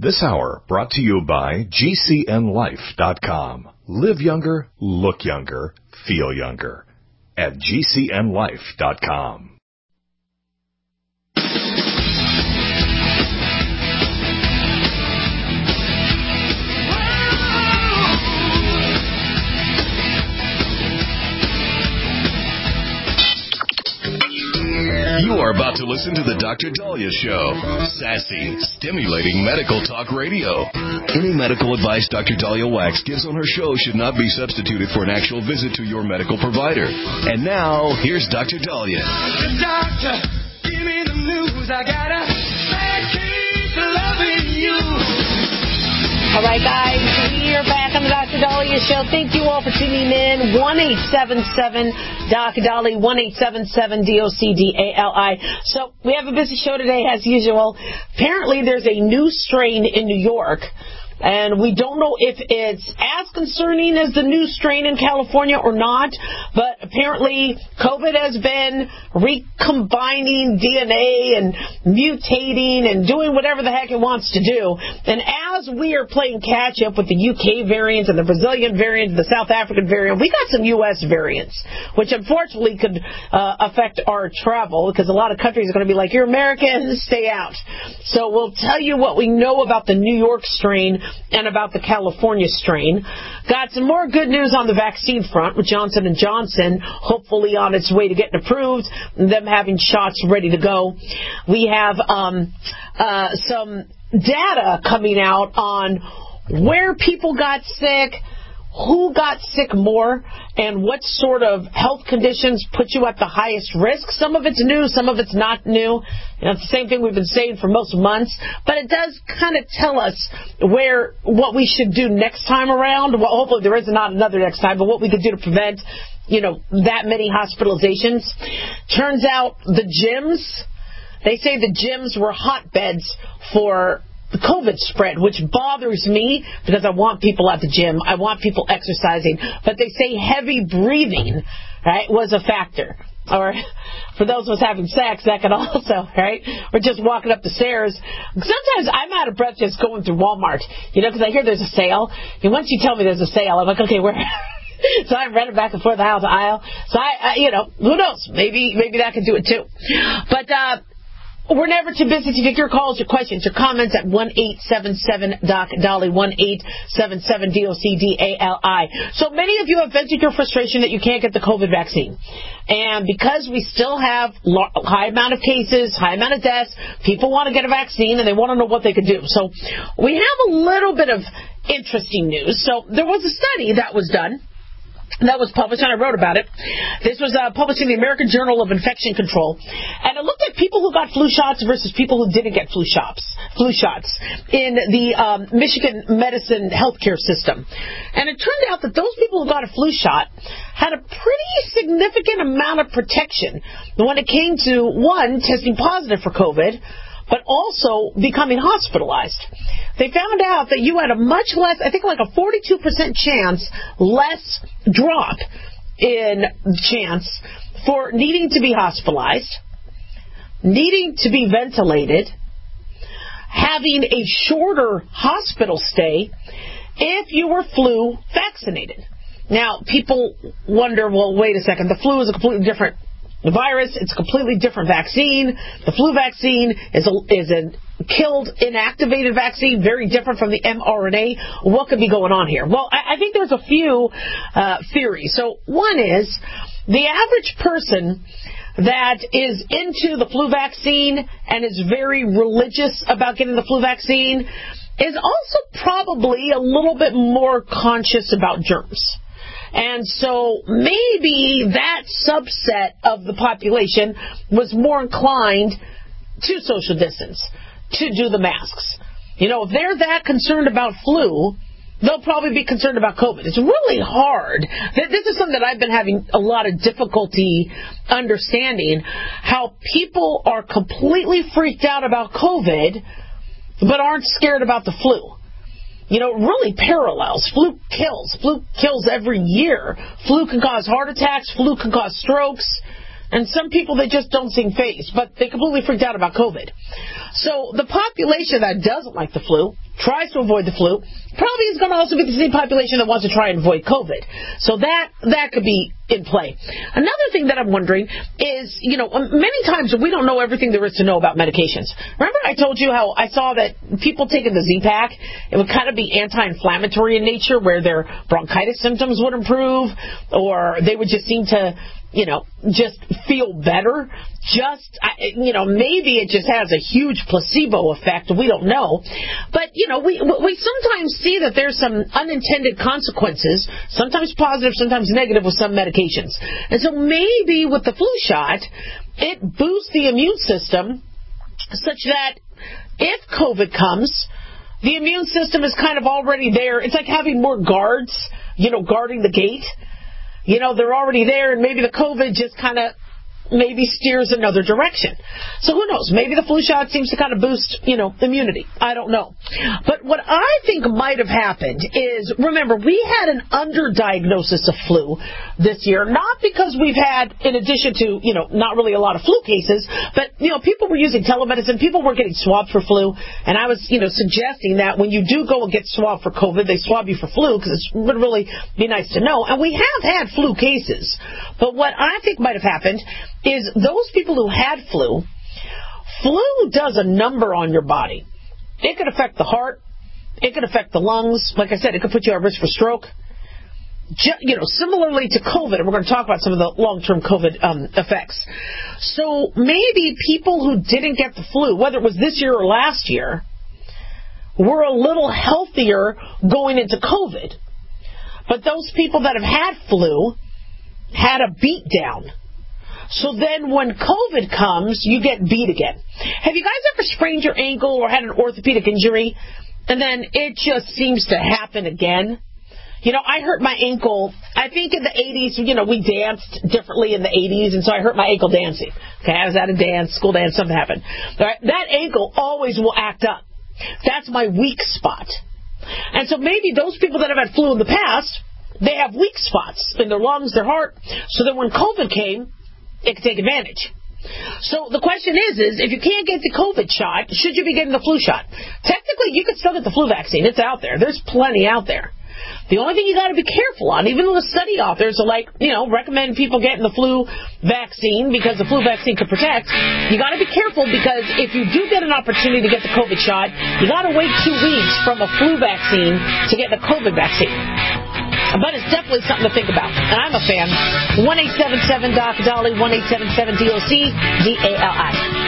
This hour brought to you by GCNLife.com. Live younger, look younger, feel younger at GCNLife.com. You are about to listen to the Dr. Daliah Show. Sassy, stimulating medical talk radio. Any medical advice Dr. Daliah Wax gives on her show should not be substituted for an actual visit to your medical provider. And now, here's Dr. Daliah. Doctor, give me the news. I got a bad case of loving you. All right, guys, we are back on the Dr. Daliah Show. Thank you all for tuning in. 1-877-DOC-DALI, 1-877-DOC-DALI. So we have a busy show today, as usual. Apparently, there's a new strain in New York, and we don't know if it's as concerning as the new strain in California or not, but apparently COVID has been recombining DNA and mutating and doing whatever the heck it wants to do. And as we are playing catch up with the UK variant and the Brazilian variant and the South African variant, we got some U.S. variants, which unfortunately could affect our travel because a lot of countries are going to be like, you're American, stay out. So we'll tell you what we know about the New York strain and about the California strain. Got some more good news on the vaccine front with Johnson & Johnson, hopefully on its way to getting approved, and them having shots ready to go. We have some data coming out on where people got sick, who got sick more, and what sort of health conditions put you at the highest risk. Some of it's new, some of it's not new. It's the same thing we've been saying for most months, but it does kind of tell us what we should do next time around. Well, hopefully there is not another next time, but what we could do to prevent, that many hospitalizations. Turns out the gyms, they say the gyms were hotbeds for the COVID spread, which bothers me because I want people at the gym. I want people exercising. But they say heavy breathing, right, was a factor. Or for those of us having sex, that could also, right? Or just walking up the stairs. Sometimes I'm out of breath just going through Walmart, because I hear there's a sale. And once you tell me there's a sale, I'm like, okay, where? So I'm running back and forth the aisle. So I who knows? Maybe that could do it too. But, we're never too busy to take your calls, your questions, your comments at 1-877-DOC-DALI, 1-877-DOC-DALI. So many of you have vented your frustration that you can't get the COVID vaccine. And because we still have high amount of cases, high amount of deaths, people want to get a vaccine and they want to know what they can do. So we have a little bit of interesting news. So there was a study that was done. That was published, and I wrote about it. This was published in the American Journal of Infection Control. And it looked at people who got flu shots versus people who didn't get flu shots in the Michigan medicine healthcare system. And it turned out that those people who got a flu shot had a pretty significant amount of protection when it came to, one, testing positive for COVID, but also becoming hospitalized. They found out that you had a much less, I think like a 42% chance, less drop in chance for needing to be hospitalized, needing to be ventilated, having a shorter hospital stay if you were flu vaccinated. Now, people wonder, well, wait a second, the flu is a completely different virus, it's a completely different vaccine. The flu vaccine is a killed, inactivated vaccine, very different from the mRNA. What could be going on here? Well, I think there's a few theories. So one is the average person that is into the flu vaccine and is very religious about getting the flu vaccine is also probably a little bit more conscious about germs. And so maybe that subset of the population was more inclined to social distance, to do the masks. If they're that concerned about flu, they'll probably be concerned about COVID. It's really hard. This is something that I've been having a lot of difficulty understanding, how people are completely freaked out about COVID, but aren't scared about the flu. Really parallels. Flu kills every year. Flu can cause heart attacks. Flu can cause strokes. And some people, they just don't seem fazed, but they completely freaked out about COVID. So the population that doesn't like the flu tries to avoid the flu, probably is going to also be the same population that wants to try and avoid COVID. So that could be in play. Another thing that I'm wondering is, many times we don't know everything there is to know about medications. Remember I told you how I saw that people taking the Z-Pak, it would kind of be anti-inflammatory in nature, where their bronchitis symptoms would improve, or they would just seem to just feel better. Maybe it just has a huge placebo effect. We don't know. But, we sometimes see that there's some unintended consequences, sometimes positive, sometimes negative with some medications. And so maybe with the flu shot, it boosts the immune system such that if COVID comes, the immune system is kind of already there. It's like having more guards, guarding the gate. They're already there, and maybe the COVID just kind of maybe steers another direction. So who knows? Maybe the flu shot seems to kind of boost, immunity. I don't know. But what I think might have happened is, remember, we had an underdiagnosis of flu this year, not because we've had, in addition to, not really a lot of flu cases, but, people were using telemedicine, people were getting swabbed for flu, and I was, suggesting that when you do go and get swabbed for COVID, they swab you for flu, because it would really be nice to know. And we have had flu cases. But what I think might have happened is those people who had flu does a number on your body. It could affect the heart. It could affect the lungs. Like I said, it could put you at risk for stroke. Similarly to COVID, and we're going to talk about some of the long-term COVID effects. So maybe people who didn't get the flu, whether it was this year or last year, were a little healthier going into COVID. But those people that have had flu had a beat down. So then when COVID comes, you get beat again. Have you guys ever sprained your ankle or had an orthopedic injury, and then it just seems to happen again? I hurt my ankle, I think in the 80s, we danced differently in the 80s, and so I hurt my ankle dancing. Okay, I was at a dance, school dance, something happened. All right, that ankle always will act up. That's my weak spot. And so maybe those people that have had flu in the past, they have weak spots in their lungs, their heart, so that when COVID came, it could take advantage. So the question is if you can't get the COVID shot, should you be getting the flu shot? Technically, you could still get the flu vaccine. It's out there. There's plenty out there. The only thing you got to be careful on, even though the study authors are recommend people getting the flu vaccine because the flu vaccine could protect, you got to be careful, because if you do get an opportunity to get the COVID shot, you got to wait 2 weeks from a flu vaccine to get the COVID vaccine. But it's definitely something to think about. And I'm a fan. 1-877-DOC-DOLLY, 1-877-DOC-DALI.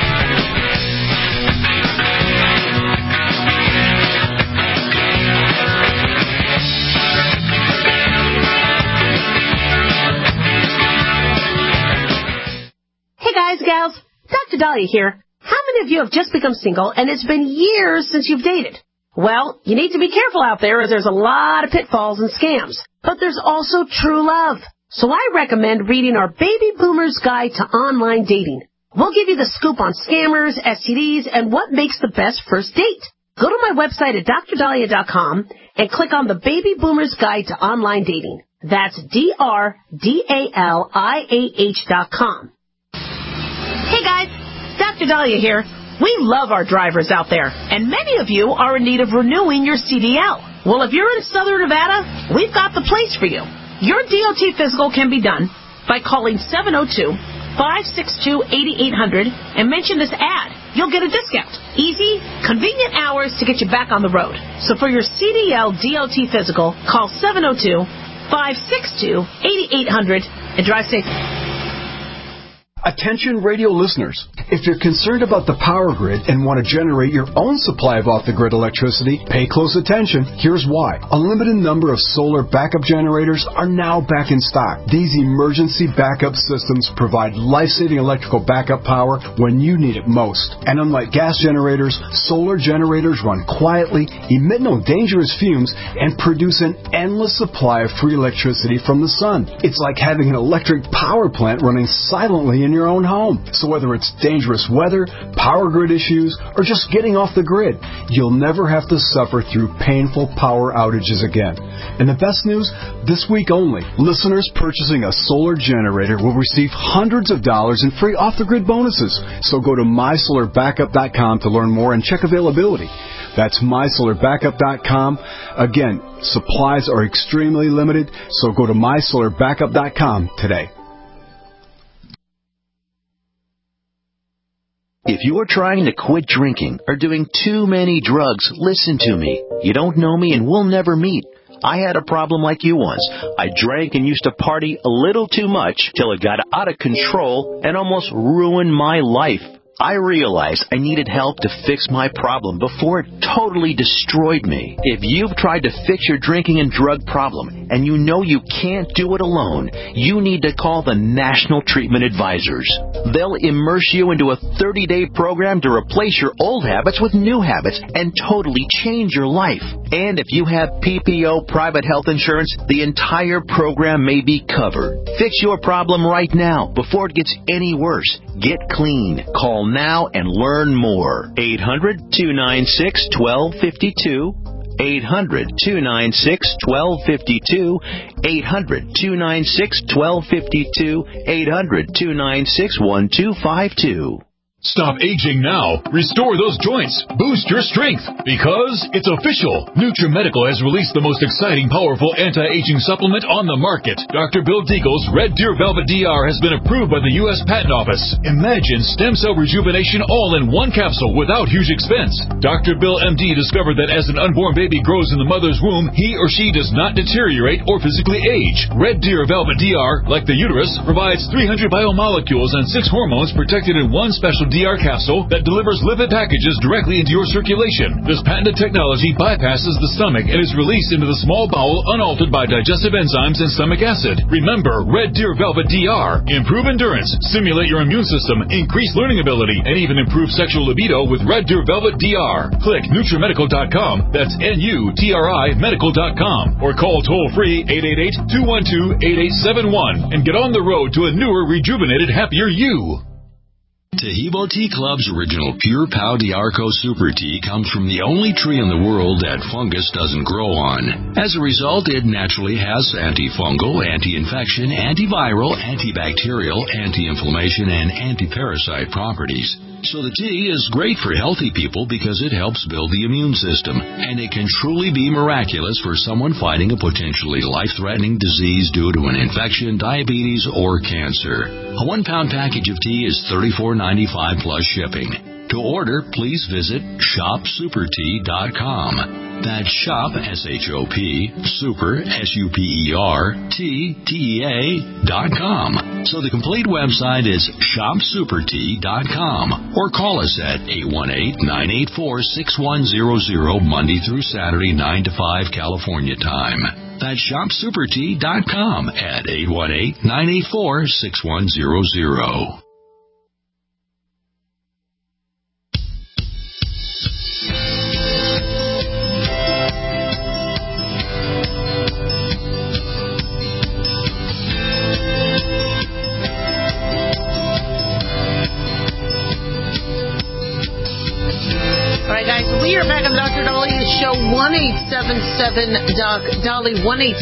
Hey guys, gals, Dr. Dahlia here. How many of you have just become single and it's been years since you've dated? Well, you need to be careful out there, as there's a lot of pitfalls and scams. But there's also true love. So I recommend reading our Baby Boomer's Guide to Online Dating. We'll give you the scoop on scammers, STDs, and what makes the best first date. Go to my website at drdahlia.com and click on the Baby Boomer's Guide to Online Dating. That's DRDALIAH.com. Hey guys, Dr. Dahlia here. We love our drivers out there, and many of you are in need of renewing your CDL. Well, if you're in Southern Nevada, we've got the place for you. Your DOT physical can be done by calling 702-562-8800 and mention this ad. You'll get a discount. Easy, convenient hours to get you back on the road. So for your CDL DOT physical, call 702-562-8800 and drive safe. Attention radio listeners, if you're concerned about the power grid and want to generate your own supply of off-the-grid electricity, pay close attention. Here's why. A limited number of solar backup generators are now back in stock. These emergency backup systems provide life-saving electrical backup power when you need it most. And unlike gas generators, solar generators run quietly, emit no dangerous fumes, and produce an endless supply of free electricity from the sun. It's like having an electric power plant running silently in your own home. So whether it's dangerous weather, power grid issues, or just getting off the grid, you'll never have to suffer through painful power outages again. And the best news, this week only, listeners purchasing a solar generator will receive hundreds of dollars in free off-the-grid bonuses. So go to mysolarbackup.com to learn more and check availability. That's mysolarbackup.com. Again, supplies are extremely limited, so go to mysolarbackup.com today. If you're trying to quit drinking or doing too many drugs, listen to me. You don't know me and we'll never meet. I had a problem like you once. I drank and used to party a little too much till it got out of control and almost ruined my life. I realized I needed help to fix my problem before it totally destroyed me. If you've tried to fix your drinking and drug problem and you know you can't do it alone, you need to call the National Treatment Advisors. They'll immerse you into a 30-day program to replace your old habits with new habits and totally change your life. And if you have PPO private health insurance, the entire program may be covered. Fix your problem right now before it gets any worse. Get clean. Call now and learn more. 800-296-1252. 800-296-1252. 800-296-1252. 800-296-1252. Stop aging now. Restore those joints. Boost your strength. Because it's official. NutriMedical has released the most exciting, powerful anti-aging supplement on the market. Dr. Bill Deagle's Red Deer Velvet DR has been approved by the U.S. Patent Office. Imagine stem cell rejuvenation all in one capsule without huge expense. Dr. Bill MD discovered that as an unborn baby grows in the mother's womb, he or she does not deteriorate or physically age. Red Deer Velvet DR, like the uterus, provides 300 biomolecules and 6 hormones protected in one special DR capsule that delivers lipid packages directly into your circulation. This patented technology bypasses the stomach and is released into the small bowel unaltered by digestive enzymes and stomach acid. Remember, Red Deer Velvet DR. Improve endurance, stimulate your immune system, increase learning ability, and even improve sexual libido with Red Deer Velvet DR. Click NutriMedical.com. That's NUTRI Medical.com. Or call toll-free 888-212-8871 and get on the road to a newer, rejuvenated, happier you. Taheebo Tea Club's original Pure Pau D'Arco Super Tea comes from the only tree in the world that fungus doesn't grow on. As a result, it naturally has antifungal, anti-infection, antiviral, antibacterial, anti-inflammation, and anti-parasite properties. So the tea is great for healthy people because it helps build the immune system, and it can truly be miraculous for someone fighting a potentially life-threatening disease due to an infection, diabetes, or cancer. A 1-pound package of tea is $34.95 plus shipping. To order, please visit shopsupertea.com. That's shop, S-H-O-P, super, S-U-P-E-R, T-T-E-A.com. So the complete website is shopsupertea.com. Or call us at 818-984-6100 Monday through Saturday, 9 to 5 California time. That's shopsupertea.com at 818-984-6100. We are back on the Dr. Daliah Show, 1-877-DOC-DOLLY,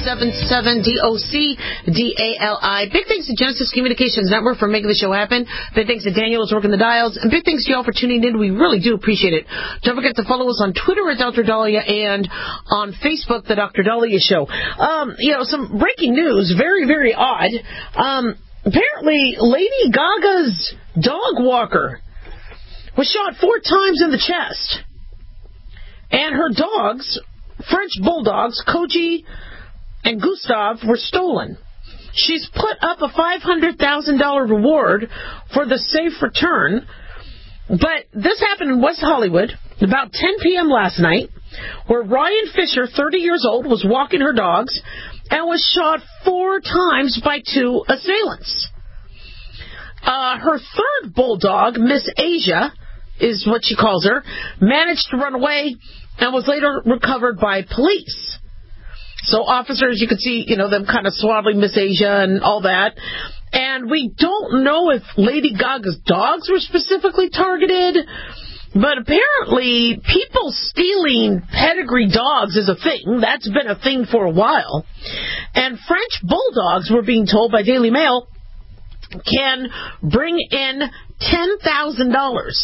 1-877-DOC-DALI. Big thanks to Genesis Communications Network for making the show happen. Big thanks to Daniel who's working the dials. And big thanks to y'all for tuning in. We really do appreciate it. Don't forget to follow us on Twitter at Dr. Daliah and on Facebook, the Dr. Daliah Show. Some breaking news. Very, very odd. Apparently, Lady Gaga's dog walker was shot 4 times in the chest. And her dogs, French bulldogs, Koji and Gustav, were stolen. She's put up a $500,000 reward for the safe return. But this happened in West Hollywood about 10 p.m. last night, where Ryan Fisher, 30 years old, was walking her dogs and was shot 4 times by 2 assailants. Her third bulldog, Miss Asia, is what she calls her, managed to run away and was later recovered by police. So officers, you could see, them kind of swaddling Miss Asia and all that. And we don't know if Lady Gaga's dogs were specifically targeted, but apparently people stealing pedigree dogs is a thing. That's been a thing for a while. And French bulldogs, we're being told by Daily Mail, can bring in $10,000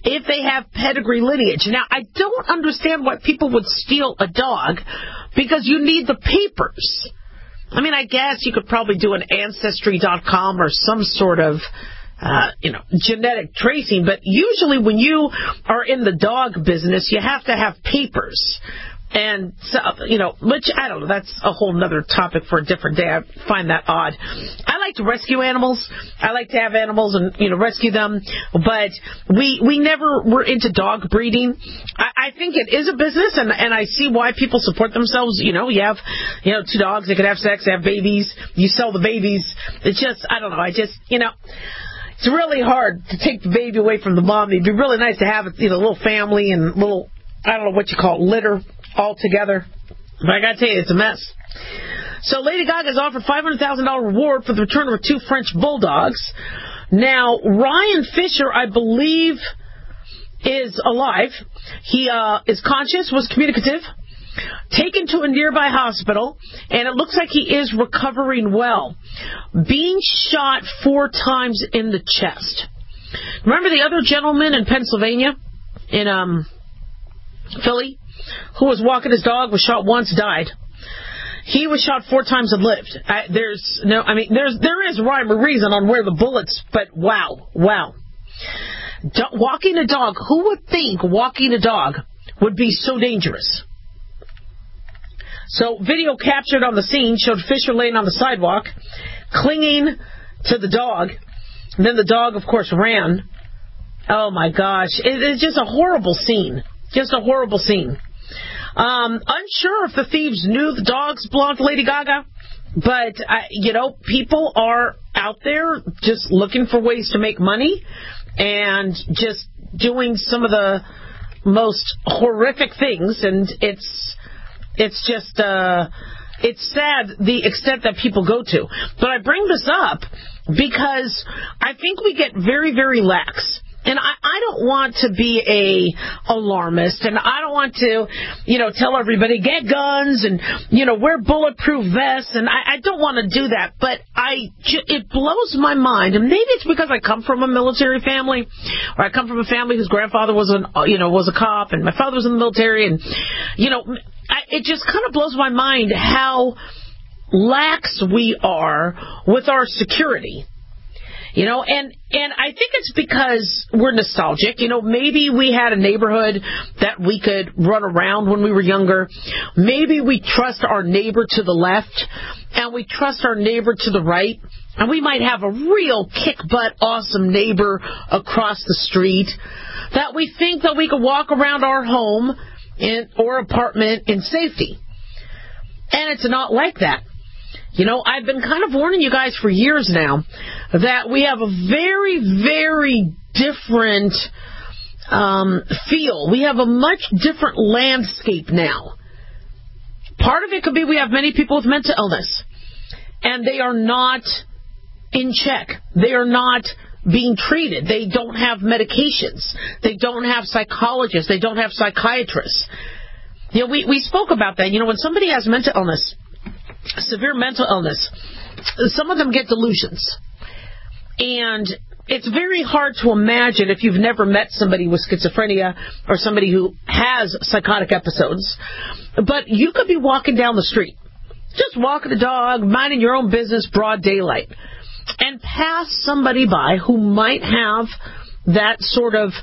if they have pedigree lineage. Now, I don't understand why people would steal a dog because you need the papers. I mean, I guess you could probably do an Ancestry.com or some sort of genetic tracing, but usually when you are in the dog business, you have to have papers. And, so, which, I don't know, that's a whole nother topic for a different day. I find that odd. I like to rescue animals. I like to have animals and, rescue them. But we never were into dog breeding. I think it is a business, and I see why people support themselves. You have, two dogs, they could have sex, they have babies. You sell the babies. It's just, I don't know, it's really hard to take the baby away from the mom. It'd be really nice to have a little family and little, I don't know what you call it, litter all together. But I got to tell you, it's a mess. So Lady Gaga's offered $500,000 reward for the return of her 2 French bulldogs. Now, Ryan Fisher, I believe, is alive. He is conscious, was communicative, taken to a nearby hospital, and it looks like he is recovering well. Being shot 4 times in the chest. Remember the other gentleman in Pennsylvania, in Philly, who was walking his dog, was shot once, died. He was shot 4 times and lived. There is rhyme or reason on where the bullets, but wow. Walking a dog, who would think walking a dog would be so dangerous? So video captured on the scene showed Fisher laying on the sidewalk, clinging to the dog. And then the dog, of course, ran. Oh, my gosh. It's just a horrible scene. Just a horrible scene. Unsure if the thieves knew the dogs belonged to Lady Gaga, but, people are out there just looking for ways to make money and just doing some of the most horrific things, and it's just, it's sad the extent that people go to. But I bring this up because I think we get very, very lax. And I don't want to be a alarmist, and I don't want to, tell everybody, get guns and, wear bulletproof vests, and I don't want to do that. But it blows my mind, and maybe it's because I come from a military family, or I come from a family whose grandfather was a cop, and my father was in the military, and, it just kind of blows my mind how lax we are with our security. And I think it's because we're nostalgic. Maybe we had a neighborhood that we could run around when we were younger. Maybe we trust our neighbor to the left, and we trust our neighbor to the right. And we might have a real kick-butt awesome neighbor across the street that we think that we could walk around our home or apartment in safety. And it's not like that. I've been kind of warning you guys for years now that we have a very, very different feel. We have a much different landscape now. Part of it could be we have many people with mental illness, and they are not in check. They are not being treated. They don't have medications. They don't have psychologists. They don't have psychiatrists. We spoke about that. When somebody has mental illness, severe mental illness, some of them get delusions. And it's very hard to imagine, if you've never met somebody with schizophrenia or somebody who has psychotic episodes, but you could be walking down the street, just walking a dog, minding your own business, broad daylight, and pass somebody by who might have that sort of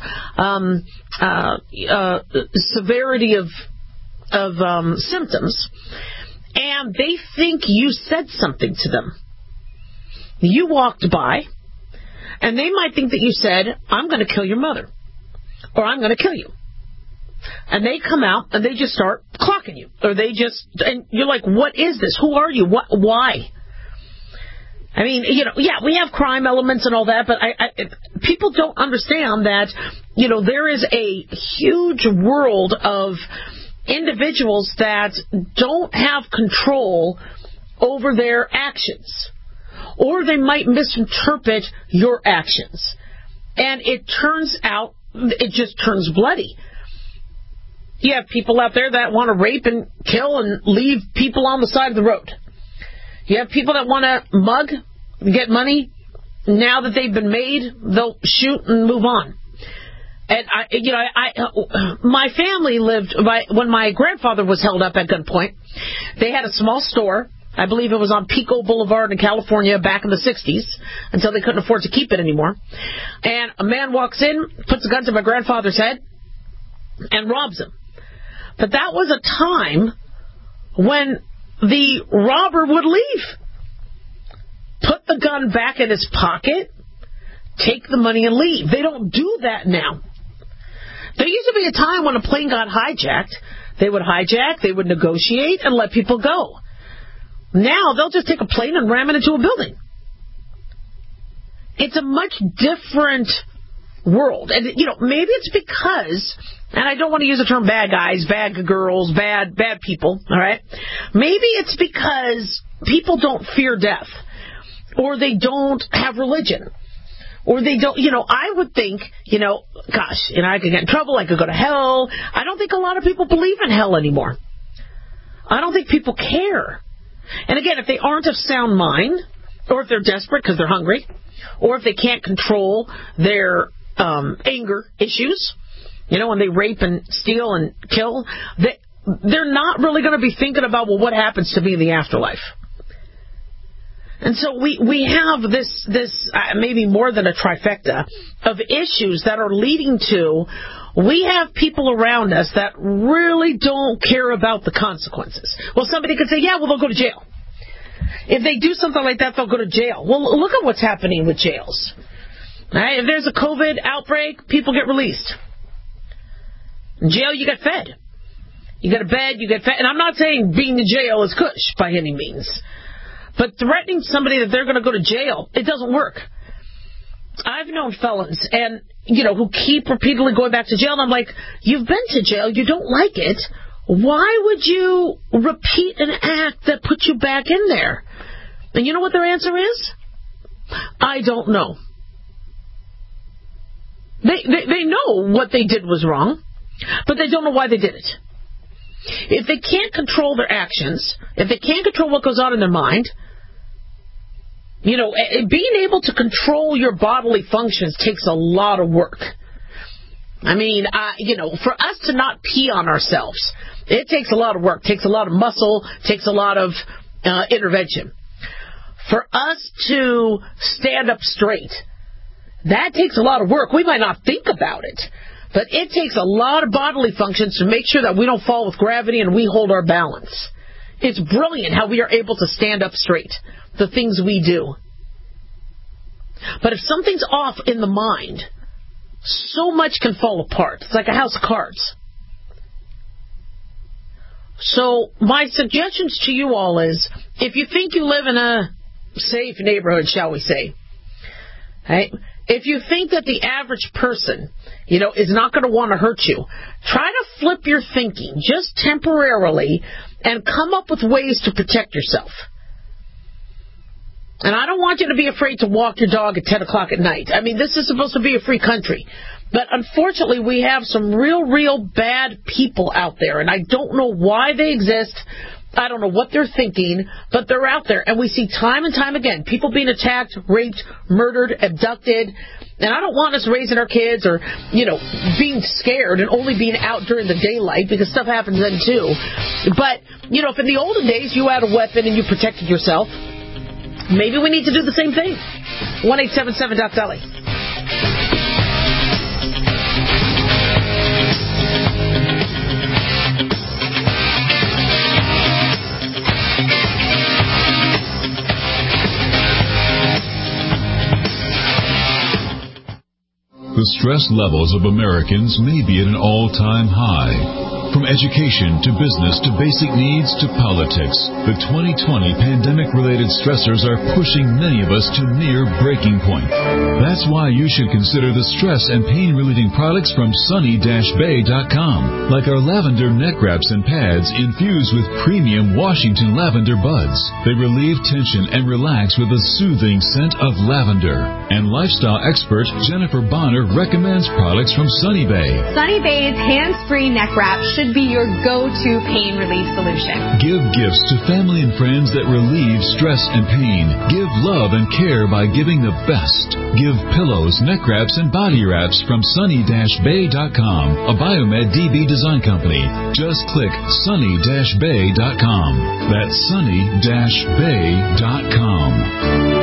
severity of symptoms, and they think you said something to them. You walked by, and they might think that you said, I'm going to kill your mother, or I'm going to kill you. And they come out, and they just start clocking you. And you're like, what is this? Who are you? Why? I mean, we have crime elements and all that, but people don't understand that, there is a huge world of individuals that don't have control over their actions, or they might misinterpret your actions, and it just turns bloody. You have people out there that want to rape and kill and leave people on the side of the road. You have people that want to mug, get money. Now that they've been made, they'll shoot and move on. And my family lived when my grandfather was held up at gunpoint. They had a small store. I believe it was on Pico Boulevard in California back in the 60s until they couldn't afford to keep it anymore. And a man walks in, puts a gun to my grandfather's head, and robs him. But that was a time when the robber would leave. Put the gun back in his pocket, take the money and leave. They don't do that now. There used to be a time when a plane got hijacked. They would hijack, they would negotiate, and let people go. Now they'll just take a plane and ram it into a building. It's a much different world. And, maybe it's because, and I don't want to use the term bad guys, bad girls, bad people, all right? Maybe it's because people don't fear death, or they don't have religion, or they don't, I would think, I could get in trouble, I could go to hell. I don't think a lot of people believe in hell anymore. I don't think people care. And again, if they aren't of sound mind, or if they're desperate because they're hungry, or if they can't control their anger issues, when they rape and steal and kill, they're not really going to be thinking about, what happens to me in the afterlife. And so we have this maybe more than a trifecta of issues that are leading to, we have people around us that really don't care about the consequences. Well, somebody could say, they'll go to jail. If they do something like that, they'll go to jail. Well, look at what's happening with jails. Right? If there's a COVID outbreak, people get released. In jail, you get fed. You get a bed, you get fed. And I'm not saying being in jail is cush by any means. But threatening somebody that they're going to go to jail, it doesn't work. I've known felons and, who keep repeatedly going back to jail. And I'm like, you've been to jail. You don't like it. Why would you repeat an act that put you back in there? And you know what their answer is? I don't know. They know what they did was wrong, but they don't know why they did it. If they can't control their actions, if they can't control what goes on in their mind, being able to control your bodily functions takes a lot of work. I mean, for us to not pee on ourselves, it takes a lot of work, takes a lot of muscle, takes a lot of intervention. For us to stand up straight, that takes a lot of work. We might not think about it, but it takes a lot of bodily functions to make sure that we don't fall with gravity and we hold our balance. It's brilliant how we are able to stand up straight, the things we do. But if something's off in the mind, so much can fall apart. It's like a house of cards. So my suggestions to you all is, if you think you live in a safe neighborhood, shall we say, right? If you think that the average person, is not going to want to hurt you, try to flip your thinking just temporarily and come up with ways to protect yourself. And I don't want you to be afraid to walk your dog at 10 o'clock at night. I mean, this is supposed to be a free country. But unfortunately, we have some real bad people out there. And I don't know why they exist. I don't know what they're thinking, but they're out there. And we see time and time again people being attacked, raped, murdered, abducted. And I don't want us raising our kids or, being scared and only being out during the daylight, because stuff happens then too. But, if in the olden days you had a weapon and you protected yourself, maybe we need to do the same thing. 1-877-DOC-DOLLY. The stress levels of Americans may be at an all-time high. From education to business to basic needs to politics, the 2020 pandemic-related stressors are pushing many of us to near breaking point. That's why you should consider the stress and pain-relieving products from sunny-bay.com, like our lavender neck wraps and pads infused with premium Washington lavender buds. They relieve tension and relax with a soothing scent of lavender. And lifestyle expert Jennifer Bonner recommends products from Sunny Bay. Sunny Bay's hands-free neck wrap should be your go-to pain relief solution. Give gifts to family and friends that relieve stress and pain. Give love and care by giving the best. Give pillows, neck wraps, and body wraps from sunny-bay.com, a Biomed DB design company. Just click sunny-bay.com. That's sunny-bay.com.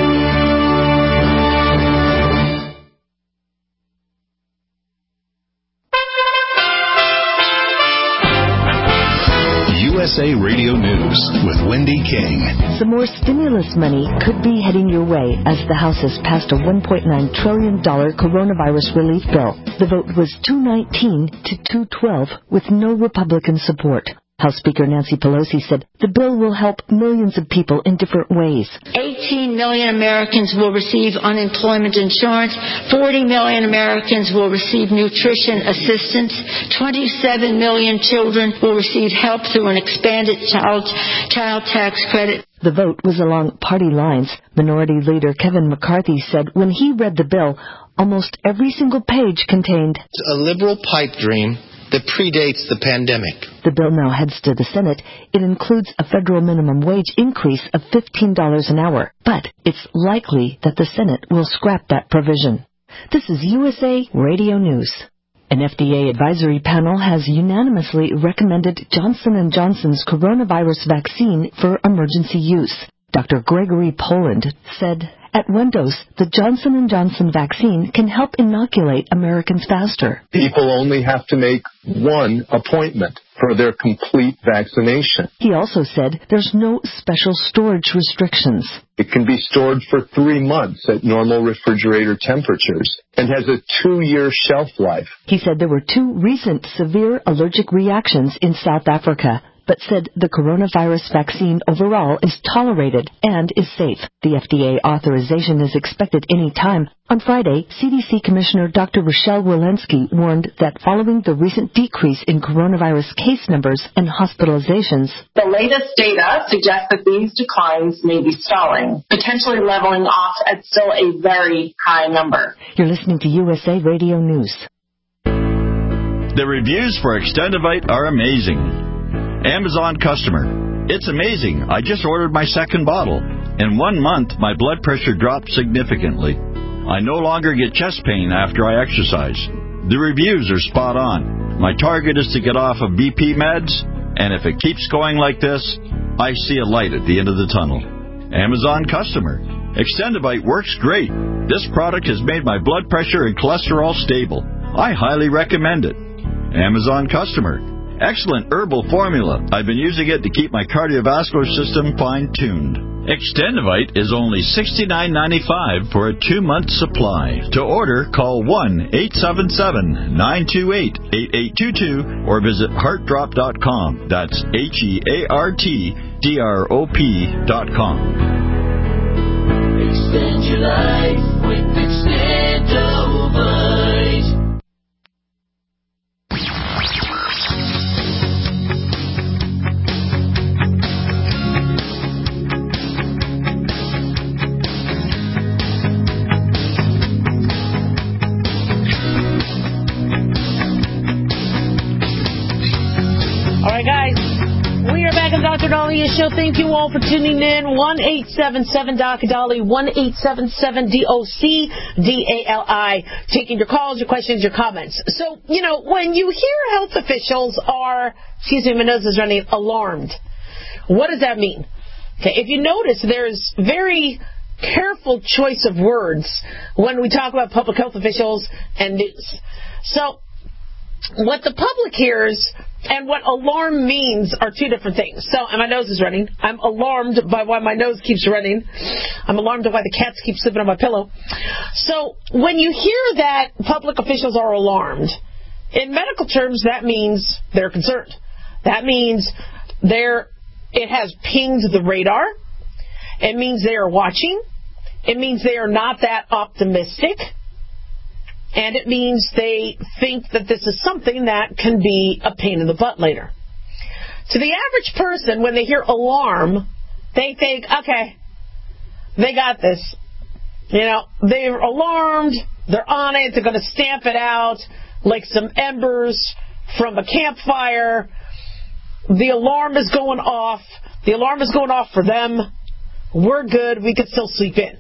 USA Radio News with Wendy King. Some more stimulus money could be heading your way as the House has passed a $1.9 trillion coronavirus relief bill. The vote was 219 to 212 with no Republican support. House Speaker Nancy Pelosi said the bill will help millions of people in different ways. 18 million Americans will receive unemployment insurance. 40 million Americans will receive nutrition assistance. 27 million children will receive help through an expanded child tax credit. The vote was along party lines. Minority Leader Kevin McCarthy said when he read the bill, almost every single page contained a liberal pipe dream that predates the pandemic. The bill now heads to the Senate. It includes a federal minimum wage increase of $15 an hour, but it's likely that the Senate will scrap that provision. This is USA Radio News. An FDA advisory panel has unanimously recommended Johnson & Johnson's coronavirus vaccine for emergency use. Dr. Gregory Poland said, at one dose, the Johnson & Johnson vaccine can help inoculate Americans faster. People only have to make one appointment for their complete vaccination. He also said there's no special storage restrictions. It can be stored for 3 months at normal refrigerator temperatures and has a 2-year shelf life. He said there were 2 recent severe allergic reactions in South Africa, but said the coronavirus vaccine overall is tolerated and is safe. The FDA authorization is expected any time. On Friday, CDC Commissioner Dr. Rochelle Walensky warned that following the recent decrease in coronavirus case numbers and hospitalizations, the latest data suggests that these declines may be stalling, potentially leveling off at still a very high number. You're listening to USA Radio News. The reviews for Extendivite are amazing. Amazon customer. It's amazing. I just ordered my second bottle. In 1 month, my blood pressure dropped significantly. I no longer get chest pain after I exercise. The reviews are spot on. My target is to get off of BP meds, and if it keeps going like this, I see a light at the end of the tunnel. Amazon customer. Extendivite works great. This product has made my blood pressure and cholesterol stable. I highly recommend it. Amazon customer. Excellent herbal formula. I've been using it to keep my cardiovascular system fine-tuned. Extendivite is only $69.95 for a 2-month supply. To order, call 1-877-928-8822 or visit heartdrop.com. That's HEARTDROP.com. Extend your life with Extendivite. All right, guys, we are back on Dr. Dalia's show. Thank you all for tuning in. 1-877-Dr. 1-877-DOC-DALI. Taking your calls, your questions, your comments. So, when you hear health officials are, my nose is running, alarmed, what does that mean? Okay, if you notice, there's very careful choice of words when we talk about public health officials and news. So, what the public hears and what alarm means are 2 different things. So, and my nose is running. I'm alarmed by why my nose keeps running. I'm alarmed by why the cats keep sleeping on my pillow. So, when you hear that public officials are alarmed, in medical terms, that means they're concerned. That means it has pinged the radar. It means they are watching. It means they are not that optimistic. And it means they think that this is something that can be a pain in the butt later. To the average person, when they hear alarm, they think, okay, they got this. They're alarmed, they're on it, they're going to stamp it out like some embers from a campfire. The alarm is going off. The alarm is going off for them. We're good. We could still sleep in.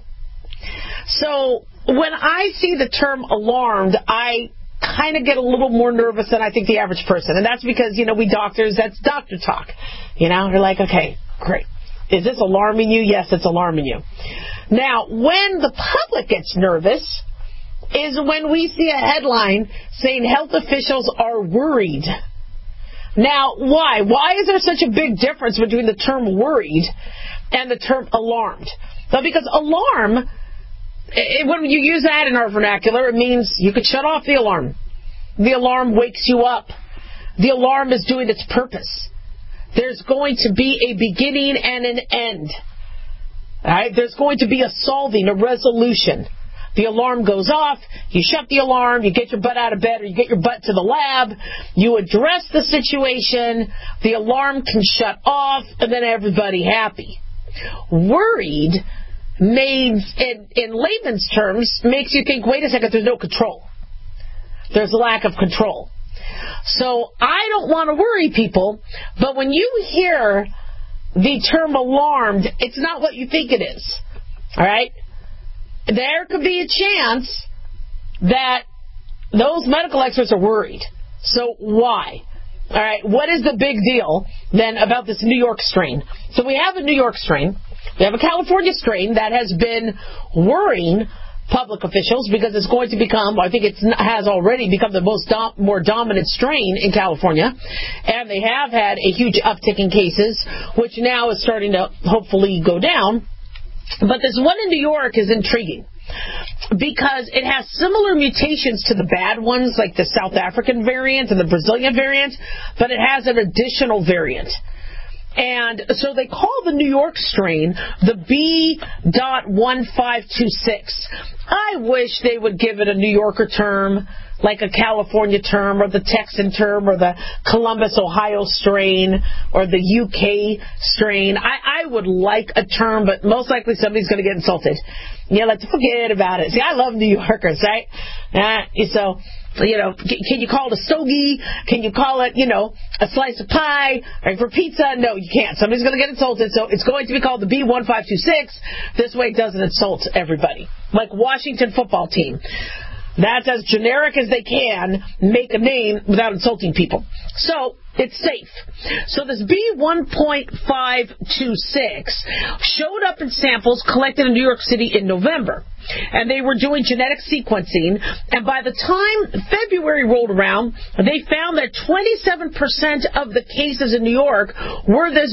So when I see the term alarmed, I kind of get a little more nervous than I think the average person. And that's because, we doctors, that's doctor talk. You're like, okay, great. Is this alarming you? Yes, it's alarming you. Now, when the public gets nervous is when we see a headline saying health officials are worried. Now, why? Why is there such a big difference between the term worried and the term alarmed? Well, because alarm, when you use that in our vernacular, it means you could shut off the alarm. The alarm wakes you up. The alarm is doing its purpose. There's going to be a beginning and an end. All right? There's going to be a solving, a resolution. The alarm goes off, you shut the alarm, you get your butt out of bed or you get your butt to the lab, you address the situation, the alarm can shut off, and then everybody happy. Worried means, in layman's terms, makes you think, wait a second, there's no control. There's a lack of control. So I don't want to worry people, but when you hear the term alarmed, it's not what you think it is. All right? There could be a chance that those medical experts are worried. So why? All right, what is the big deal then about this New York strain? So we have a New York strain. We have a California strain that has been worrying public officials because it's going to become, I think it has already become the more dominant strain in California. And they have had a huge uptick in cases, which now is starting to hopefully go down. But this one in New York is intriguing because it has similar mutations to the bad ones, like the South African variant and the Brazilian variant, but it has an additional variant. And so they call the New York strain the B.1526. I wish they would give it a New Yorker term, like a California term, or the Texan term, or the Columbus, Ohio strain, or the UK strain. I would like a term, but most likely somebody's going to get insulted. Let's forget about it. See, I love New Yorkers, right? So, can you call it a stogie? Can you call it, a slice of pie? Or for pizza? No, you can't. Somebody's going to get insulted, so it's going to be called the B1526. This way it doesn't insult everybody. Like Washington football team. That's as generic as they can make a name without insulting people. So, it's safe. So this B1.526 showed up in samples collected in New York City in November. And they were doing genetic sequencing. And by the time February rolled around, they found that 27% of the cases in New York were this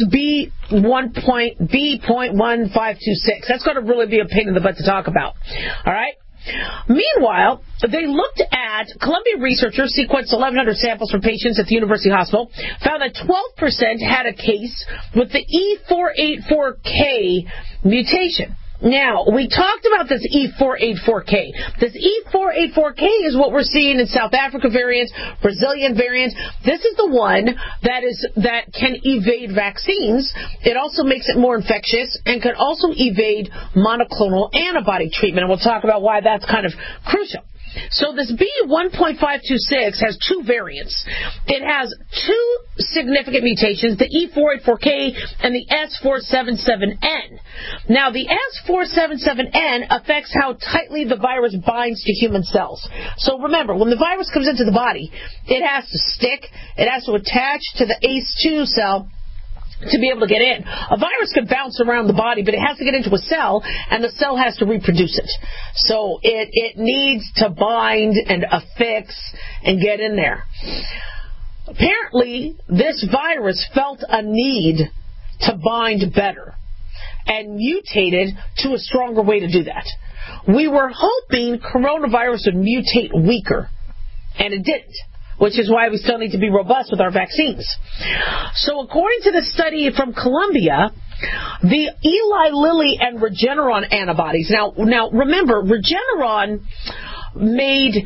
B.1526. That's going to really be a pain in the butt to talk about. All right? Meanwhile, they looked at, Columbia researchers sequenced 1,100 samples from patients at the University Hospital, found that 12% had a case with the E484K mutation. Now, we talked about this E484K. This E484K is what we're seeing in South Africa variant, Brazilian variant. This is the one that can evade vaccines. It also makes it more infectious and can also evade monoclonal antibody treatment. And we'll talk about why that's kind of crucial. So this B1.526 has two variants. It has two significant mutations, the E484K and the S477N. Now, the S477N affects how tightly the virus binds to human cells. So remember, when the virus comes into the body, it has to stick, it has to attach to the ACE2 cell to be able to get in. A virus can bounce around the body, but it has to get into a cell, and the cell has to reproduce it. So it needs to bind and affix and get in there. Apparently, this virus felt a need to bind better and mutated to a stronger way to do that. We were hoping coronavirus would mutate weaker, and it didn't, which is why we still need to be robust with our vaccines. So according to the study from Columbia, the Eli Lilly and Regeneron antibodies. Now remember, Regeneron made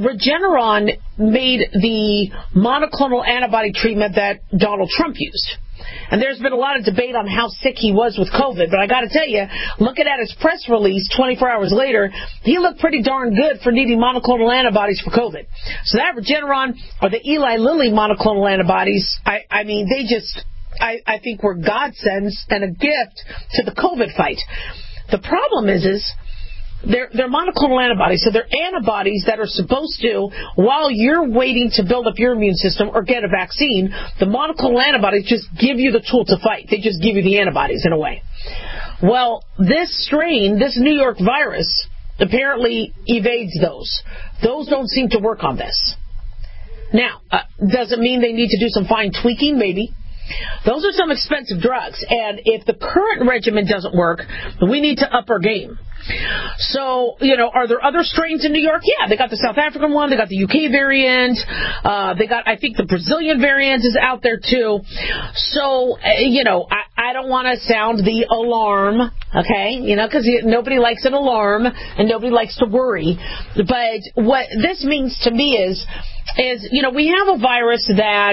the monoclonal antibody treatment that Donald Trump used. And there's been a lot of debate on how sick he was with COVID, but I got to tell you, looking at his press release 24 hours later, he looked pretty darn good for needing monoclonal antibodies for COVID. So that Regeneron or the Eli Lilly monoclonal antibodies, I mean, they just, I think were godsends and a gift to the COVID fight. The problem is they're monoclonal antibodies, so they're antibodies that are supposed to, while you're waiting to build up your immune system or get a vaccine, the monoclonal antibodies just give you the tool to fight. They just give you the antibodies in a way. Well, this strain, this New York virus, apparently evades those. Those don't seem to work on this. Now, does it mean they need to do some fine tweaking? Maybe. Those are some expensive drugs, and if the current regimen doesn't work, we need to up our game. So, are there other strains in New York? Yeah, they got the South African one, they got the UK variant, they got, I think the Brazilian variant is out there too. So, I don't want to sound the alarm, okay, because nobody likes an alarm and nobody likes to worry. But what this means to me is, we have a virus that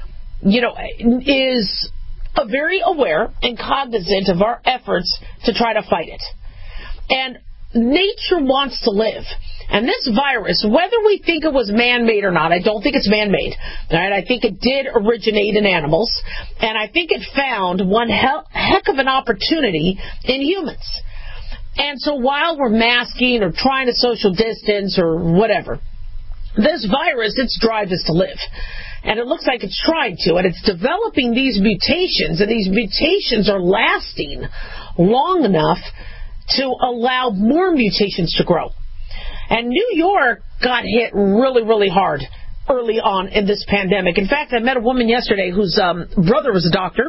is very aware and cognizant of our efforts to try to fight it. And nature wants to live. And this virus, whether we think it was man-made or not, I don't think it's man-made. Right? I think it did originate in animals. And I think it found one heck of an opportunity in humans. And so while we're masking or trying to social distance or whatever, this virus, its drive is to live. And it looks like it's trying to, and it's developing these mutations, and these mutations are lasting long enough to allow more mutations to grow. And New York got hit really, really hard early on in this pandemic. In fact, I met a woman yesterday whose brother is a doctor,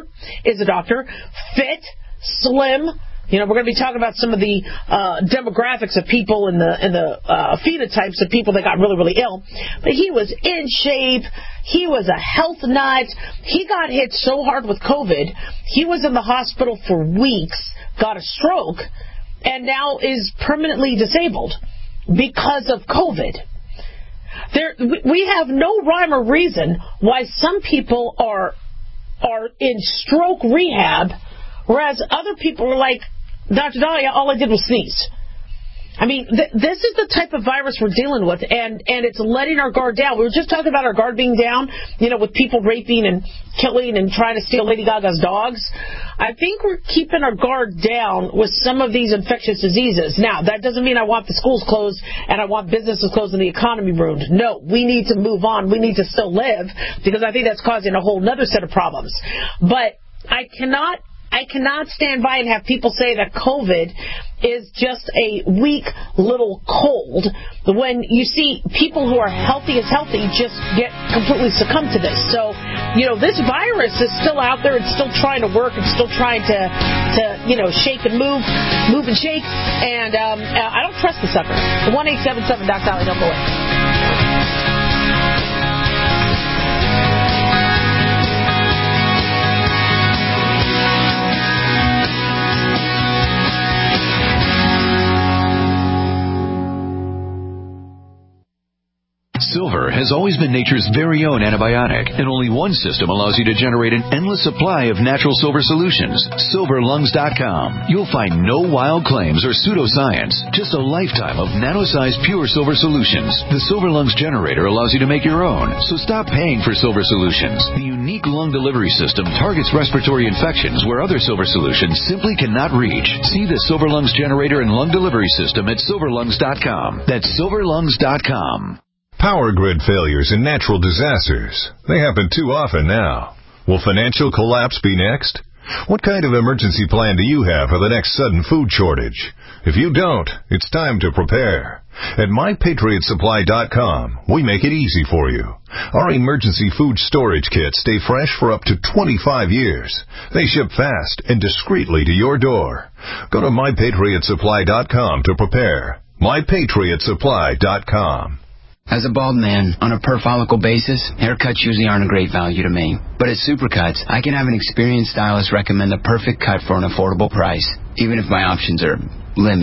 fit, slim. We're going to be talking about some of the demographics of people and the phenotypes of people that got really, really ill. But he was in shape. He was a health nut. He got hit so hard with COVID, he was in the hospital for weeks, got a stroke, and now is permanently disabled because of COVID. We have no rhyme or reason why some people are in stroke rehab, whereas other people are like, Dr. Dahlia, all I did was sneeze. I mean, this is the type of virus we're dealing with, and it's letting our guard down. We were just talking about our guard being down, with people raping and killing and trying to steal Lady Gaga's dogs. I think we're keeping our guard down with some of these infectious diseases. Now, that doesn't mean I want the schools closed and I want businesses closed and the economy ruined. No, we need to move on. We need to still live, because I think that's causing a whole other set of problems. But I cannot stand by and have people say that COVID is just a weak little cold when you see people who are healthy as healthy just get completely succumb to this. So, this virus is still out there. It's still trying to work. It's still trying to shake and move and shake. And I don't trust the sucker. 1-877-DOC-DOLLY. Don't go away. Silver has always been nature's very own antibiotic, and only one system allows you to generate an endless supply of natural silver solutions. SilverLungs.com. You'll find no wild claims or pseudoscience, just a lifetime of nano-sized pure silver solutions. The Silver Lungs generator allows you to make your own, so stop paying for silver solutions. The unique lung delivery system targets respiratory infections where other silver solutions simply cannot reach. See the Silver Lungs generator and lung delivery system at SilverLungs.com. That's SilverLungs.com. Power grid failures and natural disasters. They happen too often now. Will financial collapse be next? What kind of emergency plan do you have for the next sudden food shortage? If you don't, it's time to prepare. At MyPatriotSupply.com, we make it easy for you. Our emergency food storage kits stay fresh for up to 25 years. They ship fast and discreetly to your door. Go to MyPatriotSupply.com to prepare. MyPatriotSupply.com. As a bald man, on a per-follicle basis, haircuts usually aren't a great value to me. But at Supercuts, I can have an experienced stylist recommend the perfect cut for an affordable price, even if my options are limited.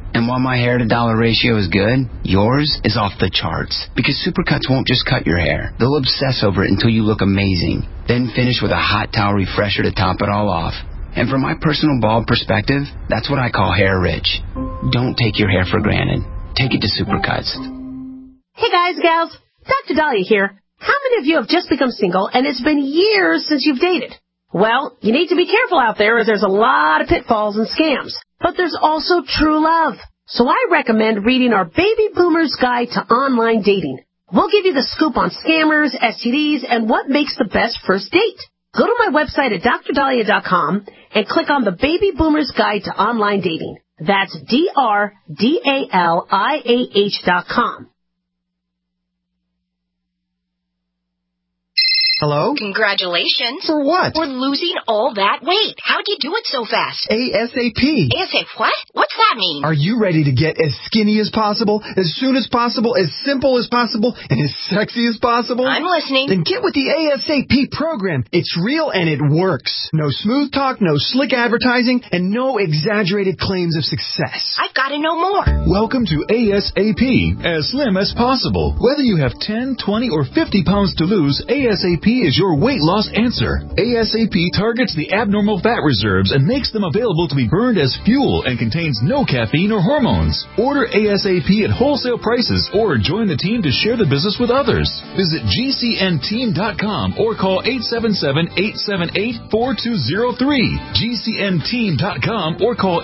And while my hair-to-dollar ratio is good, yours is off the charts. Because Supercuts won't just cut your hair. They'll obsess over it until you look amazing. Then finish with a hot towel refresher to top it all off. And from my personal bald perspective, that's what I call hair rich. Don't take your hair for granted. Take it to Supercuts. Hey guys, gals, Dr. Dahlia here. How many of you have just become single and it's been years since you've dated? Well, you need to be careful out there as there's a lot of pitfalls and scams. But there's also true love. So I recommend reading our Baby Boomer's Guide to Online Dating. We'll give you the scoop on scammers, STDs, and what makes the best first date. Go to my website at drdahlia.com and click on the Baby Boomer's Guide to Online Dating. That's DRDALIAH.com. Hello? Congratulations. For what? For losing all that weight. How'd you do it so fast? ASAP. ASAP what? What's that mean? Are you ready to get as skinny as possible, as soon as possible, as simple as possible, and as sexy as possible? I'm listening. Then get with the ASAP program. It's real and it works. No smooth talk, no slick advertising, and no exaggerated claims of success. I've got to know more. Welcome to ASAP, as slim as possible. Whether you have 10, 20, or 50 pounds to lose, ASAP is your weight loss answer. ASAP targets the abnormal fat reserves and makes them available to be burned as fuel and contains no caffeine or hormones. Order ASAP at wholesale prices or join the team to share the business with others. Visit GCNteam.com or call 877-878-4203. GCNteam.com or call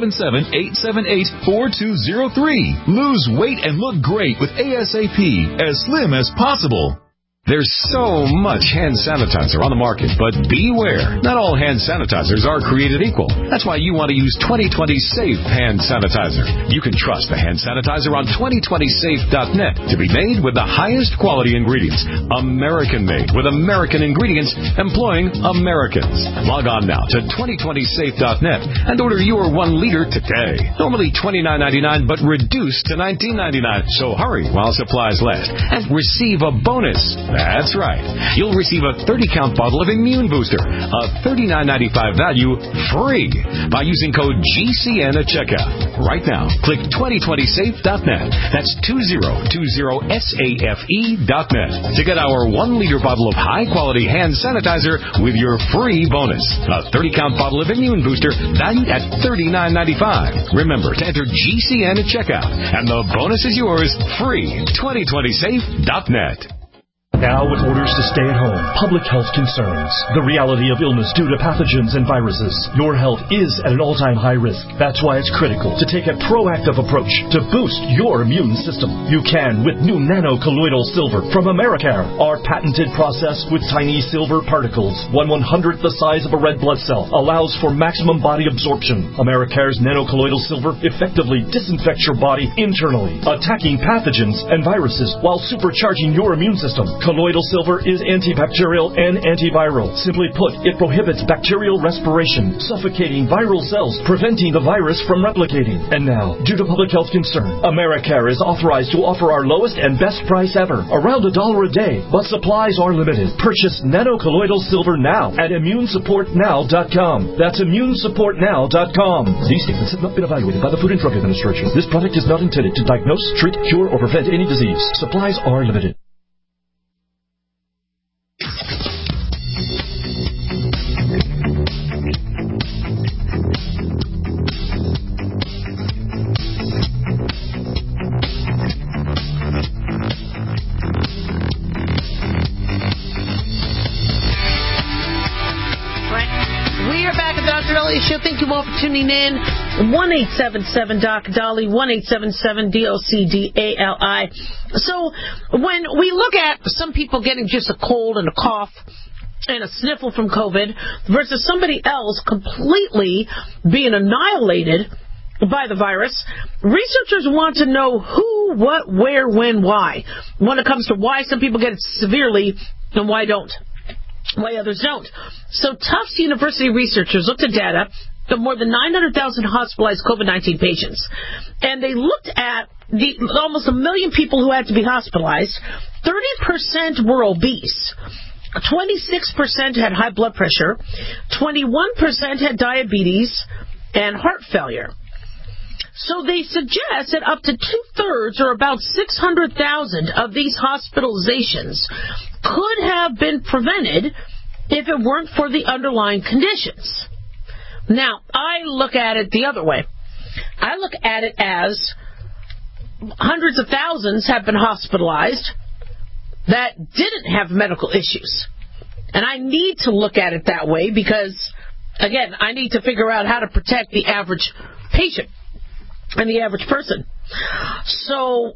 877-878-4203. Lose weight and look great with ASAP, as slim as possible. There's so much hand sanitizer on the market, but beware. Not all hand sanitizers are created equal. That's why you want to use 2020 Safe Hand Sanitizer. You can trust the hand sanitizer on 2020safe.net to be made with the highest quality ingredients. American-made with American ingredients, employing Americans. Log on now to 2020safe.net and order your 1 liter today. Normally $29.99, but reduced to $19.99. So hurry while supplies last and receive a bonus. That's right. You'll receive a 30-count bottle of Immune Booster, a $39.95 value, free by using code GCN at checkout. Right now, click 2020safe.net. That's 2020safe.net to get our 1 liter bottle of high-quality hand sanitizer with your free bonus. A 30-count bottle of Immune Booster valued at $39.95. Remember to enter GCN at checkout, and the bonus is yours, free. 2020safe.net. Now with orders to stay at home, public health concerns, the reality of illness due to pathogens and viruses, your health is at an all-time high risk. That's why it's critical to take a proactive approach to boost your immune system. You can with new nano-colloidal silver from Americare, our patented process with tiny silver particles, 1/100th the size of a red blood cell, allows for maximum body absorption. Americare's nano-colloidal silver effectively disinfects your body internally, attacking pathogens and viruses while supercharging your immune system. Colloidal silver is antibacterial and antiviral. Simply put, it prohibits bacterial respiration, suffocating viral cells, preventing the virus from replicating. And now, due to public health concern, Americare is authorized to offer our lowest and best price ever, around $1 a day. But supplies are limited. Purchase nano-colloidal silver now at ImmuneSupportNow.com. That's ImmuneSupportNow.com. These statements have not been evaluated by the Food and Drug Administration. This product is not intended to diagnose, treat, cure, or prevent any disease. Supplies are limited. Show. Thank you all for tuning in. 1-877-DOC-DOLLY, 1-877-DOC-DALI. So when we look at some people getting just a cold and a cough and a sniffle from COVID versus somebody else completely being annihilated by the virus, researchers want to know who, what, where, when, why, when it comes to why some people get it severely and why others don't. So Tufts University researchers looked at data of more than 900,000 hospitalized COVID-19 patients. And they looked at almost 1 million people who had to be hospitalized. 30% were obese. 26% had high blood pressure. 21% had diabetes and heart failure. So they suggest that up to 2/3, or about 600,000 of these hospitalizations could have been prevented if it weren't for the underlying conditions. Now, I look at it the other way. I look at it as hundreds of thousands have been hospitalized that didn't have medical issues. And I need to look at it that way because, again, I need to figure out how to protect the average patient and the average person. So,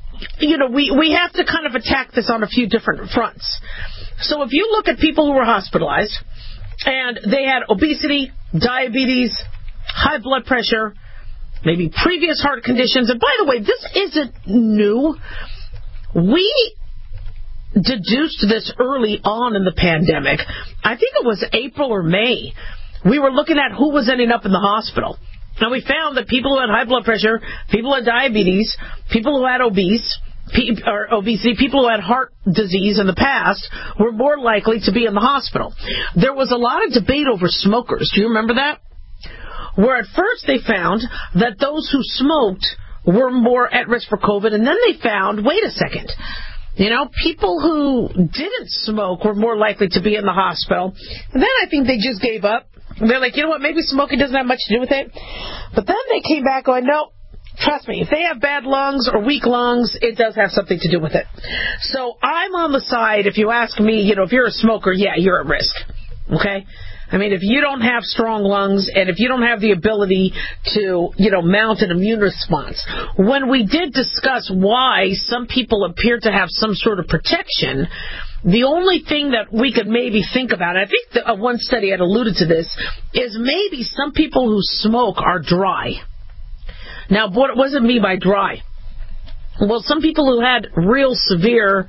we have to kind of attack this on a few different fronts. So if you look at people who were hospitalized and they had obesity, diabetes, high blood pressure, maybe previous heart conditions, and by the way, this isn't new. We deduced this early on in the pandemic. I think it was April or May. We were looking at who was ending up in the hospital. And we found that people who had high blood pressure, people who had diabetes, people who had obesity, people who had heart disease in the past were more likely to be in the hospital. There was a lot of debate over smokers. Do you remember that? Where at first they found that those who smoked were more at risk for COVID, and then they found, wait a second, people who didn't smoke were more likely to be in the hospital. And then I think they just gave up. They're like, you know what, maybe smoking doesn't have much to do with it. But then they came back going, no, trust me, if they have bad lungs or weak lungs, it does have something to do with it. So I'm on the side, if you ask me, if you're a smoker, yeah, you're at risk. Okay? I mean, if you don't have strong lungs and if you don't have the ability to, mount an immune response. When we did discuss why some people appear to have some sort of protection, the only thing that we could maybe think about, and I think one study had alluded to this, is maybe some people who smoke are dry. Now, what does it mean by dry? Well, some people who had real severe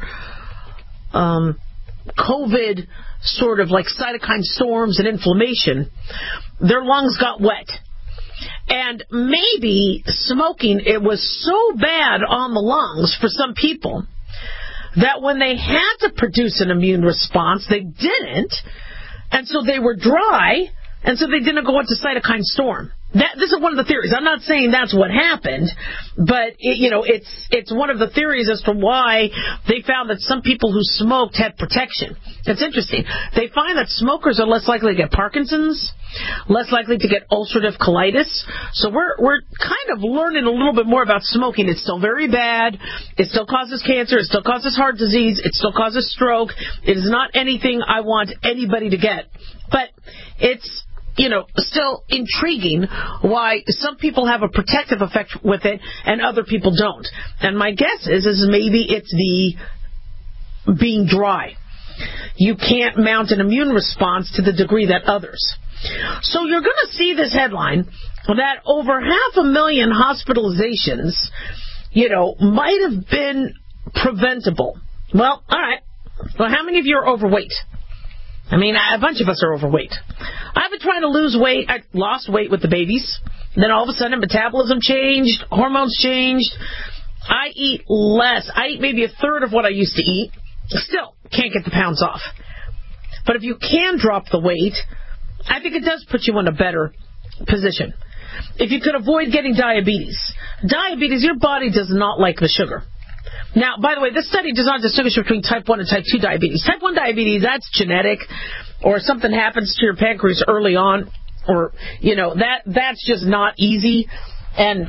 COVID sort of like cytokine storms and inflammation, their lungs got wet. And maybe smoking, it was so bad on the lungs for some people that when they had to produce an immune response, they didn't. And so they were dry, and so they didn't go into cytokine storm. This is one of the theories. I'm not saying that's what happened, but it's one of the theories as to why they found that some people who smoked had protection. It's interesting. They find that smokers are less likely to get Parkinson's, less likely to get ulcerative colitis. So we're kind of learning a little bit more about smoking. It's still very bad. It still causes cancer. It still causes heart disease. It still causes stroke. It is not anything I want anybody to get. But it's still intriguing why some people have a protective effect with it and other people don't. And my guess is maybe it's the being dry. You can't mount an immune response to the degree that others. So you're going to see this headline that over 500,000 hospitalizations, might have been preventable. Well, all right. Well, how many of you are overweight? I mean, a bunch of us are overweight. I've been trying to lose weight. I lost weight with the babies. Then all of a sudden, metabolism changed, hormones changed. I eat less. I eat maybe a third of what I used to eat. Still, can't get the pounds off. But if you can drop the weight, I think it does put you in a better position. If you could avoid getting diabetes, your body does not like the sugar. Now, by the way, this study does not distinguish between type 1 and type 2 diabetes. Type 1 diabetes, that's genetic, or something happens to your pancreas early on, or, that's just not easy. And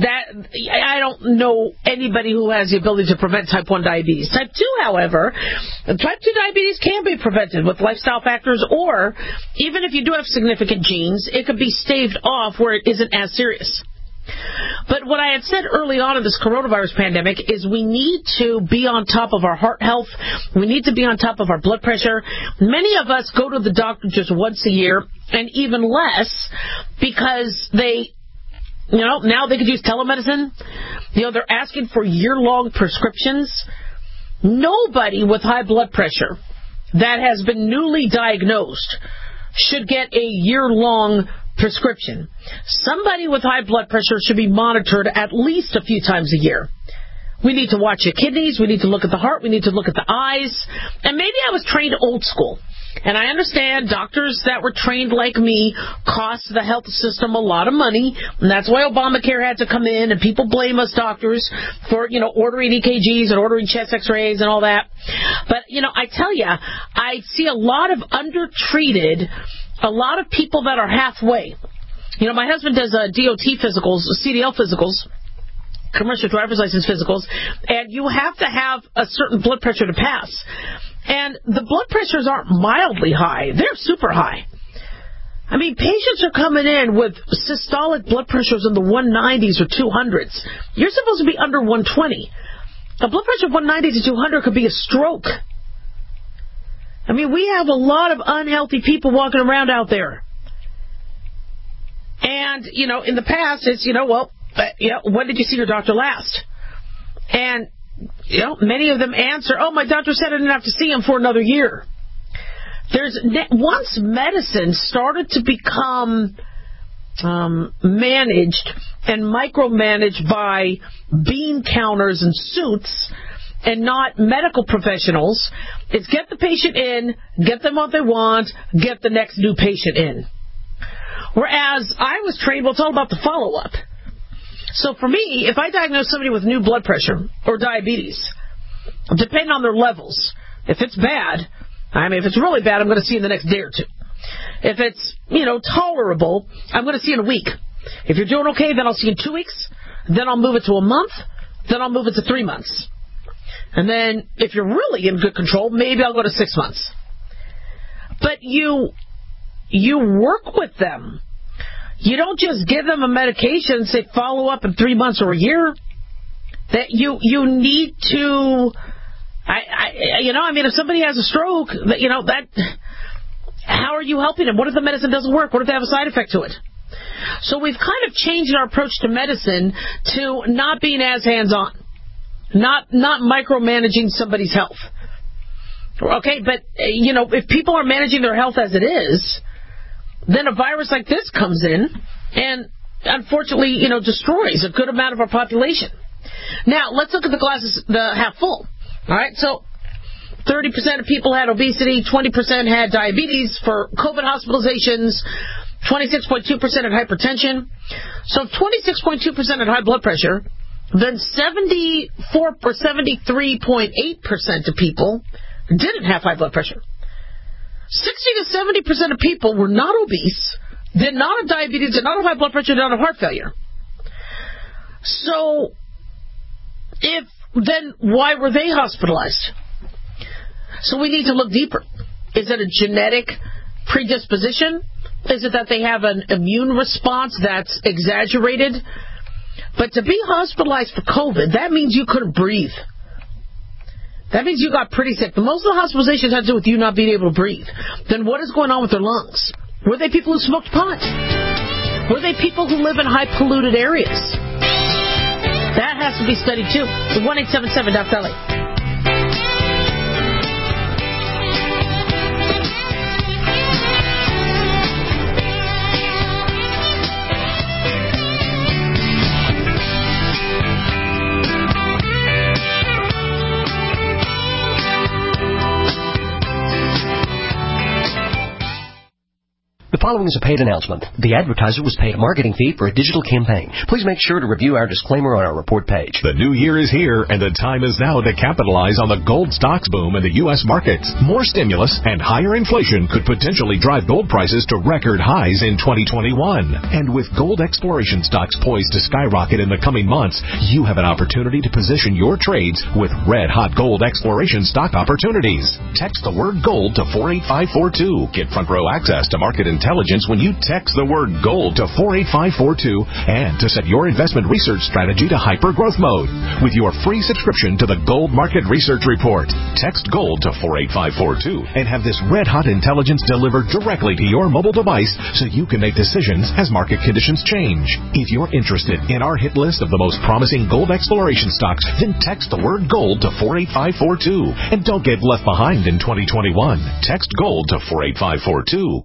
I don't know anybody who has the ability to prevent type 1 diabetes. Type 2, however, type 2 diabetes can be prevented with lifestyle factors, or even if you do have significant genes, it could be staved off where it isn't as serious. But what I had said early on in this coronavirus pandemic is we need to be on top of our heart health. We need to be on top of our blood pressure. Many of us go to the doctor just once a year, and even less because now they could use telemedicine. They're asking for year-long prescriptions. Nobody with high blood pressure that has been newly diagnosed should get a year-long prescription. Somebody with high blood pressure should be monitored at least a few times a year. We need to watch the kidneys. We need to look at the heart. We need to look at the eyes. And maybe I was trained old school. And I understand doctors that were trained like me cost the health system a lot of money, and that's why Obamacare had to come in, and people blame us doctors for, ordering EKGs and ordering chest x-rays and all that. But, I tell you, I see a lot of undertreated, a lot of people that are halfway. My husband does DOT physicals, CDL physicals, commercial driver's license physicals, and you have to have a certain blood pressure to pass. And the blood pressures aren't mildly high. They're super high. I mean, patients are coming in with systolic blood pressures in the 190s or 200s. You're supposed to be under 120. A blood pressure of 190 to 200 could be a stroke. I mean, we have a lot of unhealthy people walking around out there. And, in the past, it's, when did you see your doctor last? And, many of them answer, my doctor said I didn't have to see him for another year. Once medicine started to become managed and micromanaged by bean counters and suits and not medical professionals, it's get the patient in, get them what they want, get the next new patient in. Whereas I was trained, it's all about the follow-up. So for me, if I diagnose somebody with new blood pressure or diabetes, depending on their levels, if it's bad, if it's really bad, I'm going to see in the next day or two. If it's, tolerable, I'm going to see in a week. If you're doing okay, then I'll see in 2 weeks. Then I'll move it to a month. Then I'll move it to 3 months. And then if you're really in good control, maybe I'll go to 6 months. But you work with them. You don't just give them a medication and say follow up in 3 months or a year. That you need to, if somebody has a stroke, how are you helping them? What if the medicine doesn't work? What if they have a side effect to it? So we've kind of changed our approach to medicine to not being as hands-on, not micromanaging somebody's health. Okay, but, if people are managing their health as it is, then a virus like this comes in and, unfortunately, destroys a good amount of our population. Now, let's look at the glasses, the half full. All right, so 30% of people had obesity, 20% had diabetes for COVID hospitalizations, 26.2% had hypertension. So 26.2% had high blood pressure, then 73.8% of people didn't have high blood pressure. 60 to 70% of people were not obese, did not have diabetes, did not have high blood pressure, did not have heart failure. So, then why were they hospitalized? So we need to look deeper. Is it a genetic predisposition? Is it that they have an immune response that's exaggerated? But to be hospitalized for COVID, that means you couldn't breathe. That means you got pretty sick. Most of the hospitalizations had to do with you not being able to breathe. Then what is going on with their lungs? Were they people who smoked pot? Were they people who live in high polluted areas? That has to be studied too. 1-877-DOC-LA. The following is a paid announcement. The advertiser was paid a marketing fee for a digital campaign. Please make sure to review our disclaimer on our report page. The new year is here, and the time is now to capitalize on the gold stocks boom in the U.S. markets. More stimulus and higher inflation could potentially drive gold prices to record highs in 2021. And with gold exploration stocks poised to skyrocket in the coming months, you have an opportunity to position your trades with red-hot gold exploration stock opportunities. Text the word gold to 48542. Get front row access to market intelligence when you text the word gold to 48542 and to set your investment research strategy to hyper-growth mode with your free subscription to the Gold Market Research Report. Text gold to 48542 and have this red-hot intelligence delivered directly to your mobile device so you can make decisions as market conditions change. If you're interested in our hit list of the most promising gold exploration stocks, then text the word gold to 48542 and don't get left behind in 2021. Text gold to 48542.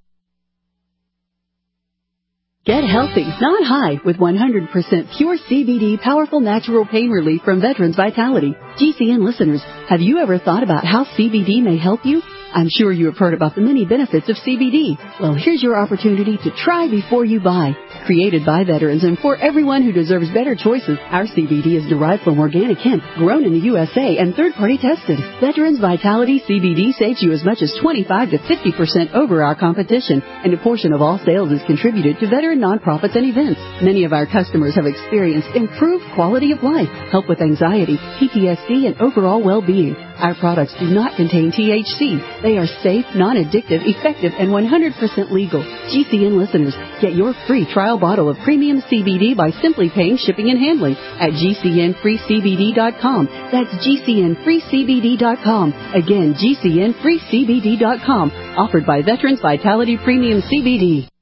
Get healthy, not high, with 100% pure CBD powerful natural pain relief from Veterans Vitality. GCN listeners, have you ever thought about how CBD may help you? I'm sure you have heard about the many benefits of CBD. Well, here's your opportunity to try before you buy. Created by veterans and for everyone who deserves better choices, our CBD is derived from organic hemp, grown in the USA and third-party tested. Veterans Vitality CBD saves you as much as 25 to 50% over our competition, and a portion of all sales is contributed to veteran nonprofits and events. Many of our customers have experienced improved quality of life, help with anxiety, PTSD, and overall well-being. Our products do not contain THC. They are safe, non-addictive, effective, and 100% legal. GCN listeners, get your free trial bottle of premium CBD by simply paying shipping and handling at GCNFreeCBD.com. That's GCNFreeCBD.com. Again, GCNFreeCBD.com. Offered by Veterans Vitality Premium CBD.